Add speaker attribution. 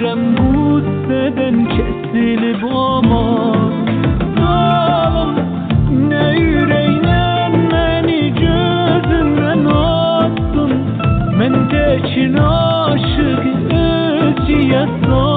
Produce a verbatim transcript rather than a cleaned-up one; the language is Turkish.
Speaker 1: Ömrüm gusseden kesilip aman. Zalim ne yüreğine beni gözünden attın. Men tekin aşık özüye sal.